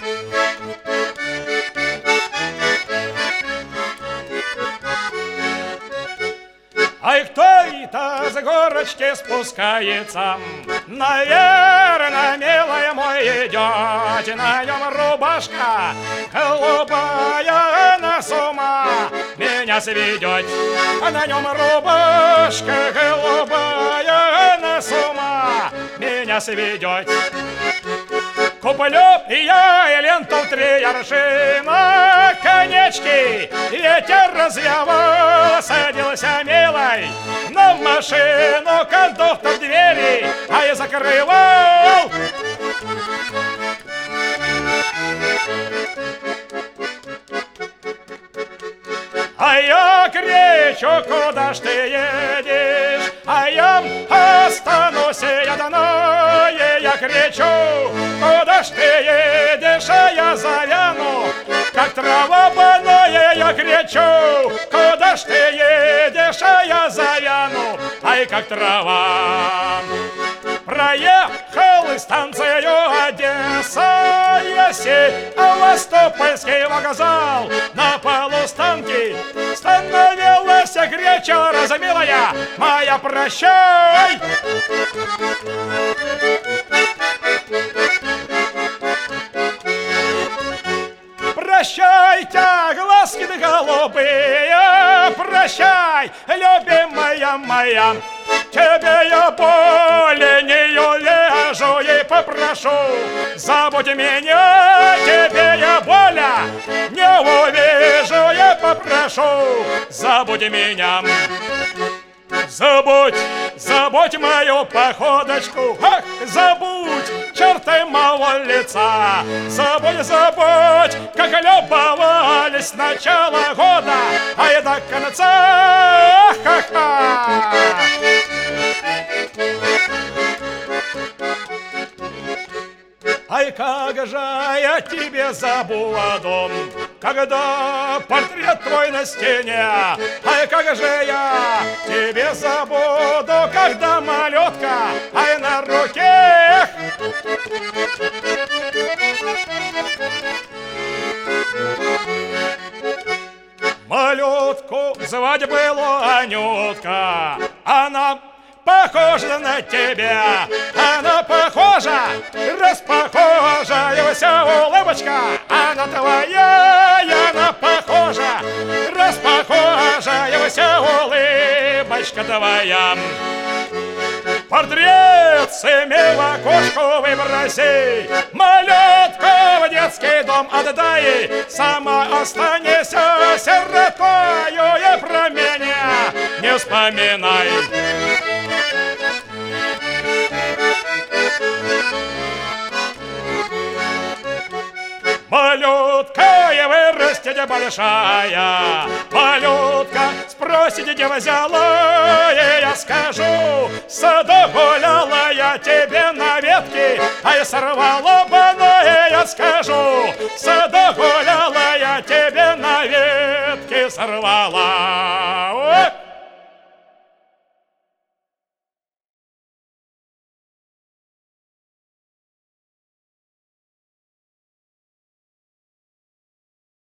Ай, кто это с горочки спускается? Наверное, милая мой, идет. На нем рубашка голубая, на с ума меня сведет. На нем рубашка голубая, на с ума меня сведет. Куплю я и ленту в 3 аршина, конечки ветер развивал, садился милой на машину, кондуктор двери, а я закрывал. А я кричу, куда ж ты едешь? А я останусь я одной. Я кричу, куда ж ты едешь? А я завяну, как трава больная. Я кричу, куда ж ты едешь? А я завяну, ай, как трава. Проехал станцию Одесса, я Севастопольский вокзал. На полустанке становилась греча, размилая моя, прощай. Прощайте, глазки голубые, прощай, любимая моя. Тебе я более не увижу и попрошу, забудь меня. Тебе я более не увижу и попрошу, забудь меня. Забудь, забудь мою походочку, ах, забудь черты моего лица. Забудь, забудь, как любовались с начала года, а и до конца. Ха-ха. Ай, как же я тебе забуду, когда портрет твой на стене. Ай, как же я тебе забуду, когда малютка, ай, на руке. Малютку звать было Анютка, она похожа на тебя, она похожа, распохожая вся улыбочка, она твоя, она похожа, распохожая вся улыбочка твоя. Портрет сыми в окошку выброси, малютку в детский дом отдай, сама останешься сиротою и про меня не вспоминай. Малютка и вырастет большая, малютка спросит, где взяла, и я скажу, в саду гуляла я тебе на ветке, а я сорвала бану, и я скажу, в саду гуляла я тебе на ветке, сорвала.